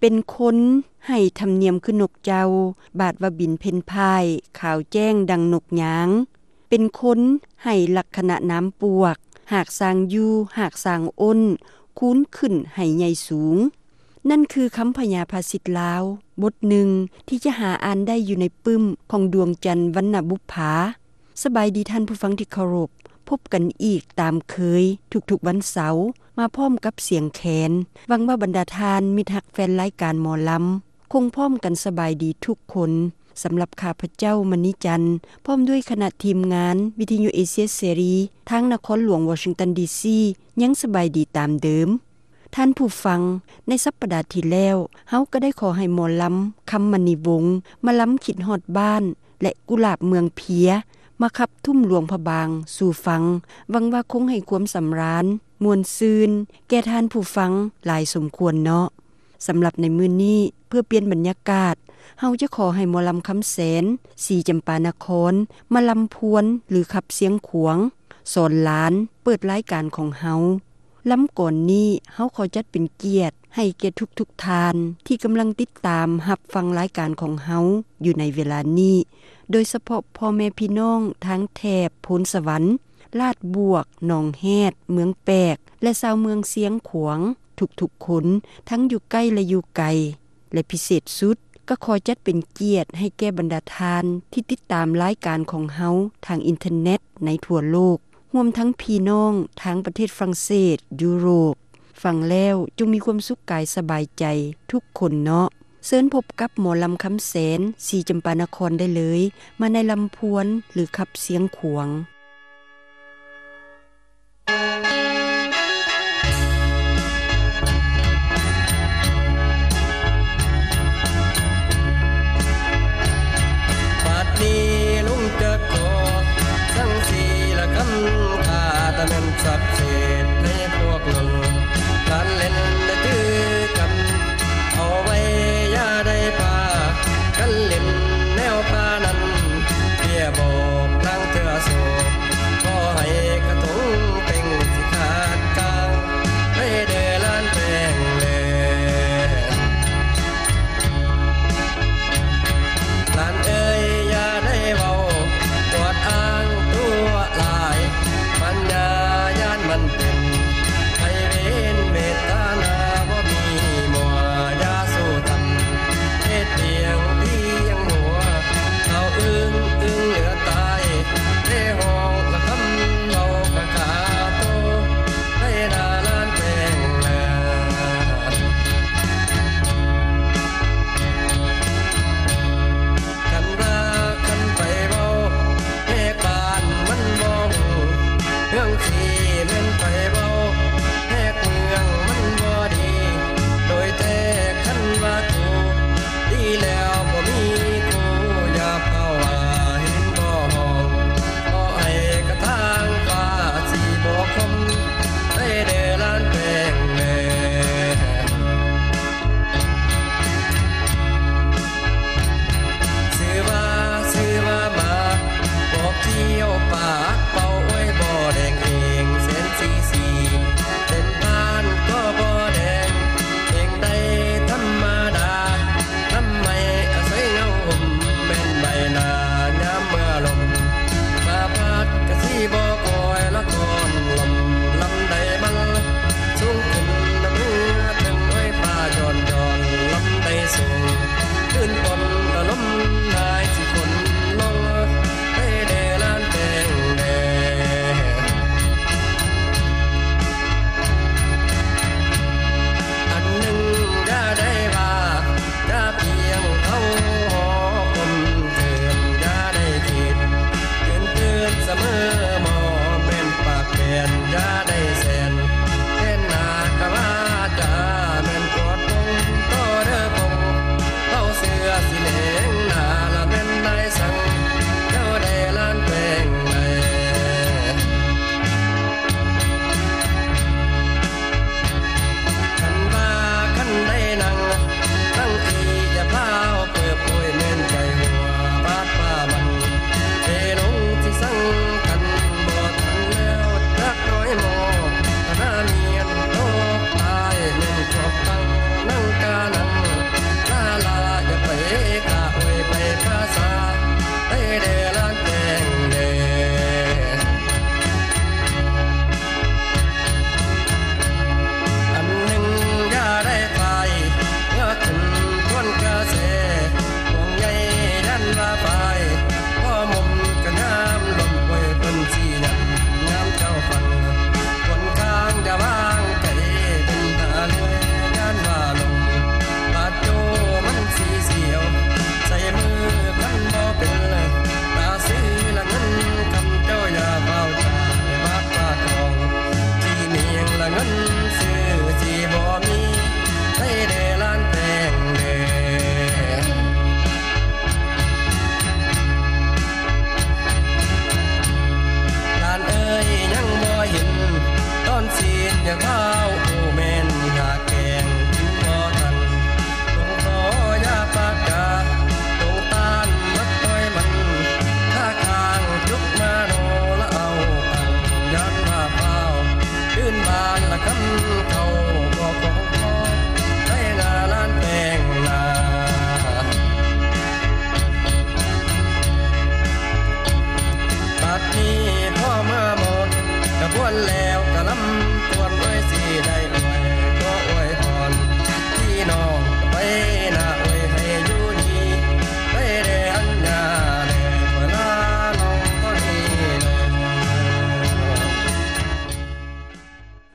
เป็นคนให้ธรรมเนียมคือนกเจ้าบาดว่าบินเพ่นพ่ายขาวแจ้งดังนกหยางเป็นคนให้ลักษณะน้ำปวกหากสร้างอยู่หากสร้างอ้นคูนขึ้นให้ใหญ่สูงนั่นคือคำพยาภาษิตลาวบทหนึ่งที่จะหาอ่านได้อยู่ในปึ้มของดวงจันทร์วรรณบุปผาสบายดีท่านผู้ฟังที่เคารพพบกันอีกตามเคยทุกๆวันเสาร์มาพร้อมกับเสียงแขนหวังว่าบรรดาทานมิตรฮักแฟนรายการหมอลำคงพร้อมกันสบายดีทุกคนสำหรับข้าพเจ้ามณีจันทร์พร้อมด้วยคณะทีมงานวิทยุเอเชียเสรีทางนครหลวงวอชิงตันดีซียังสบายดีตามเดิมท่านผู้ฟังในสัปดาห์ที่แล้วเฮาก็ได้ขอให้หมอลำคำมณีวงศ์มาล้ำคิดฮอดบ้านและกุหลาบเมืองเพียมาขับทุ่มหลวงพระบางสู่ฟังหวังว่าคงให้ความสำราญมวลซืนแก่ท่านผู้ฟังหลายสมควรเนาะสำหรับในมื้อนี้เพื่อเปลี่ยนบรรยากาศเฮาจะขอให้หมอลำคำแสนสีจำปานครมาลำพวนหรือขับเสียงขวงสอนหลานเปิดรายการของเฮาลำก่อนนี้เฮาขอจัดเป็นเกียรติให้แก่ทุกทานที่กำลังติดตามรับฟังรายการของเฮาอยู่ในเวลานี้โดยเฉพาะพ่อแม่พี่น้องทั้งแถบโพนสวรรค์ลาดบวกหนองแฮดเมืองแปกและชาวเมืองเสียงขวางทุกคนทั้งอยู่ใกล้และอยู่ไกลและพิเศษสุดก็ขอจัดเป็นเกียรติให้แก่บรรดาทานที่ติดตามรายการของเฮาทางอินเทอร์เน็ตในทั่วโลกรวมทั้งพี่น้องทั้งประเทศฝรั่งเศสยุโรปฟังแล้วจงมีความสุขกายสบายใจทุกคนเนาะเชิญพบกับหมอลำคำแสนสีจำปานครได้เลยมาในลำพวนหรือขับเสียงขวงบัดนี้ลุงจะขอสังสีละคำค่าตะแม่นสับเศษให้พวกเราการเล่นได้ถือกันเอาไว้อย่าได้พากันเล่นแนวพานั้นเพียบอกนางเถื่อโศกขอให้กระทงเป่งสิขาดกลางให้เดือล้านแปลงเลยล้านเอ้ยอย่าได้เว้าปวดอ้างตัวลายปัญญาญาณมันเป็นให้เว้นเมตตาใน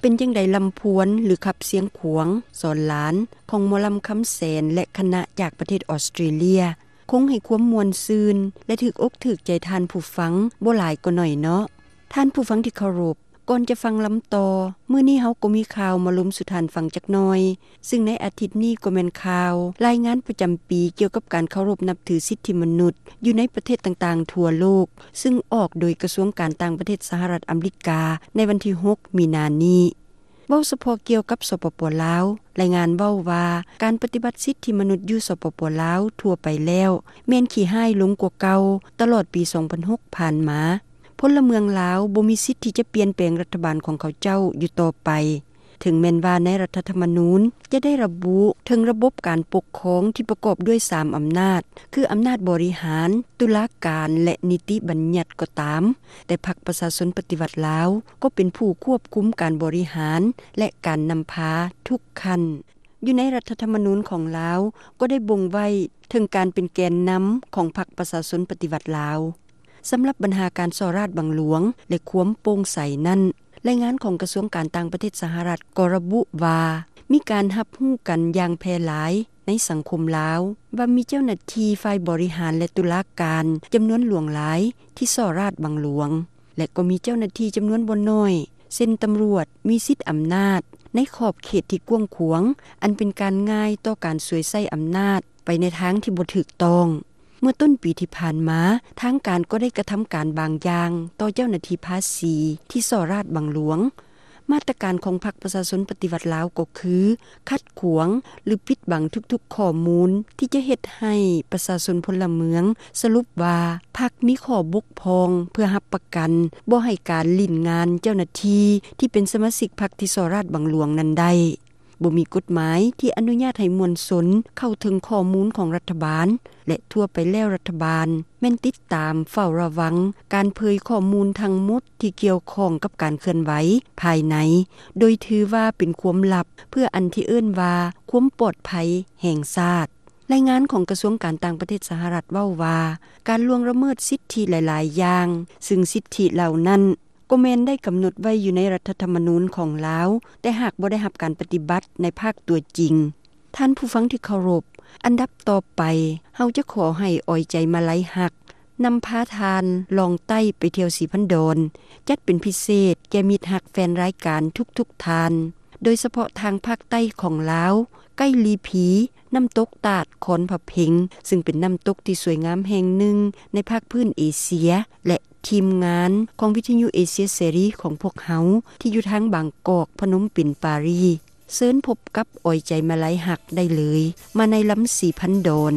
เป็นจังได๋ลำพวนหรือขับเสียงขวงสอนหลานของหมอลำคำแสนและคณะจากประเทศออสเตรเลียคงให้ความมวลซืนและถึกอกถึกใจทานผู้ฟังบ่หลายก็น้อยเนาะท่านผู้ฟังที่เคารพก่อนจะฟังลำต่อมื้อนี้เฮาก็มีข่าวมาลุ้มสุทานฟังจักหน่อยซึ่งในอาทิตย์นี้ก็แม่นข่าวรายงานประจำปีเกี่ยวกับการเคารพนับถือสิทธิมนุษย์อยู่ในประเทศต่างๆทั่วโลกซึ่งออกโดยกระทรวงการต่างประเทศสหรัฐอเมริกาในวันที่6มีนาคมนี้เว้าเฉพาะเกี่ยวกับสปป.ลาวรายงานเว้าว่าการปฏิบัติสิทธิมนุษย์อยู่สปป.ลาวทั่วไปแล้วแม่นขี้ห้ายลงกว่าเก่าตลอดปี2006ผ่านมาพลเมืองลาวบ่มีสิทธิ์ที่จะเปลี่ยนแปลงรัฐบาลของเขาเจ้าอยู่ต่อไปถึงแม้นว่าในรัฐธรรมนูญจะได้ระบุถึงระบบการปกครองที่ประกอบด้วย3อำนาจคืออำนาจบริหารตุลาการและนิติบัญญัติก็ตามแต่พรรคประชาชนปฏิวัติลาวก็เป็นผู้ควบคุมการบริหารและการนำพาทุกขั้นอยู่ในรัฐธรรมนูญของลาวก็ได้บ่งไว้ถึงการเป็นแกนนำของพรรคประชาชนปฏิวัติลาวสำหรับบรรหาการสอราชบังหลวงและความโปร่งใสนั้นรายงานของกระทรวงการต่างประเทศสหรัฐก็ระบุว่ามีการรับรู้กันอย่างแพร่หลายในสังคมลาวว่ามีเจ้าหน้าที่ฝ่ายบริหารและตุลาการจำนวนหลวงหลายที่สอราชบังหลวงและก็มีเจ้าหน้าที่จำนวนบ่น้อยเช่นตำรวจมีสิทธิอำนาจในขอบเขตที่กว้างขวางอันเป็นการง่ายต่อการสวยใช้อำนาจไปในทางที่บ่ถูกต้องเมื่อต้นปีที่ผ่านมาทางการก็ได้กระทำการบางอย่างต่อเจ้าหน้าที่ภาษีที่สอราชบังหลวงมาตรการของพรรคประชาชนปฏิวัติลาวก็คือคัดขวางหรือปิดบังทุกๆข้อมูลที่จะเฮ็ดให้ประชาชนพลเมืองสรุปว่าพรรคมีข้อบกพร่องเพื่อรับประกันบ่ให้การลิ้นงานเจ้าหน้าที่เป็นสมาชิกพรรคที่สอราชบังหลวงนั้นได้บ่มีกฎหมายที่อนุญาตให้มวลชนเข้าถึงข้อมูลของรัฐบาลและทั่วไปแล้วรัฐบาลแม่นติดตามเฝ้าระวังการเผยข้อมูลทั้งหมดที่เกี่ยวข้องกับการเคลื่อนไหวภายในโดยถือว่าเป็นความลับเพื่ออันที่เอิ้นว่าความปลอดภัยแห่งชาติรายงานของกระทรวงการต่างประเทศสหรัฐเว้าว่าการล่วงละเมิดสิทธิหลายๆอย่างซึ่งสิทธิเหล่านั้นก็แม้นได้กำหนดไว้อยู่ในรัฐธรรมนูญของลาวแต่หากบ่ได้รับการปฏิบัติในภาคตัวจริงท่านผู้ฟังที่เคารพอันดับต่อไปเฮาจะขอให้อ้อยใจมาลัยหักนำพาทานลองใต้ไปเที่ยวสีพันดอนจัดเป็นพิเศษแก่มิตรหักแฟนรายการทุกทานโดยเฉพาะทางภาคใต้ของลาวใกล้ลีผีน้ำตกตาดคอนผะเพ็งซึ่งเป็นน้ำตกที่สวยงามแห่งหนึ่งในภาคพื้นเอเชียและทีมงานของวิทยุเอเชียเสรีของพวกเฮาที่อยู่ทางบางกอกพนมปิ่นปารีเชิญพบกับอ้อยใจมาลัยหักได้เลยมาในลำสีพันดอน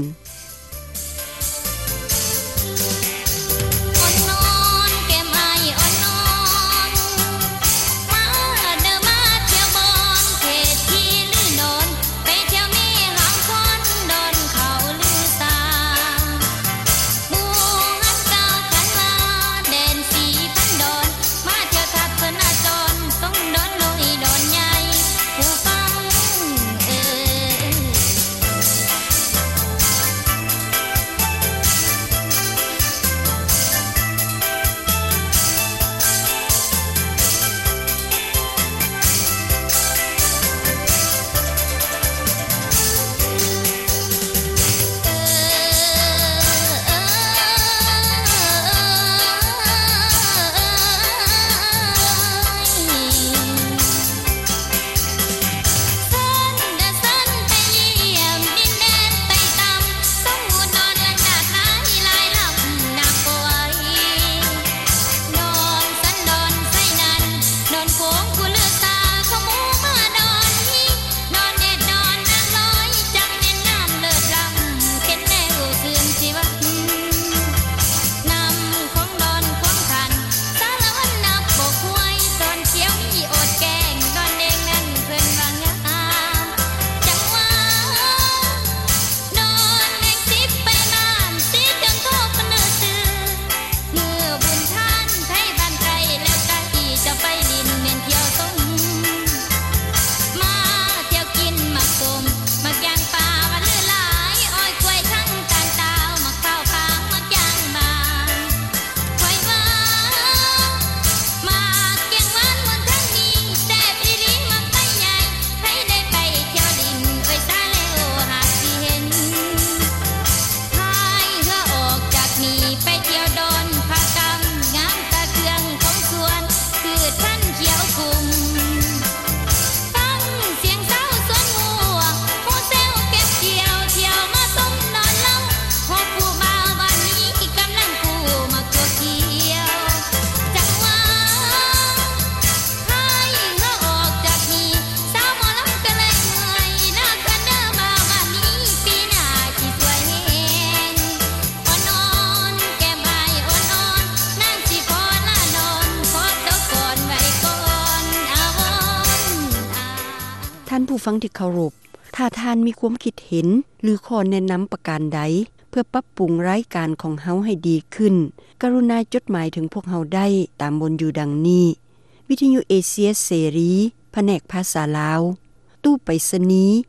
ผู้ฟังที่เคารพถ้าท่านมีความคิดเห็นหรือข้อแนะนําประการใดเพื่อปรับปรุงรายการของเฮาให้ดีขึ้นกรุณาจดหมายถึงพวกเฮาได้ตามบนอยู่ดังนี้วิทยุเอเชียเสรีแผนกภาษาลาวตู้ไปรษณีย์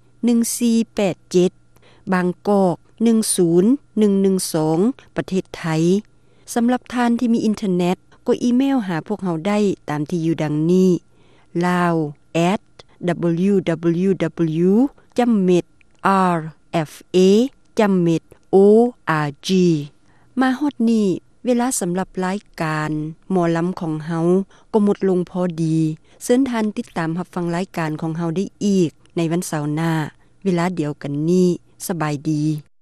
1487บางกอก10112ประเทศไทยสำหรับท่านที่มีอินเทอร์เน็ตก็อีเมลหาพวกเฮาได้ตามที่อยู่ดังนี้ lao@www.jammet.org มาฮอดนี้เวลาสำหรับรายการหมอลำของเฮาก็หมดลงพอดีเชิญท่านติดตามรับฟังรายการของเฮาได้อีกในวันเสาร์หน้าเวลาเดียวกันนี้สบายดี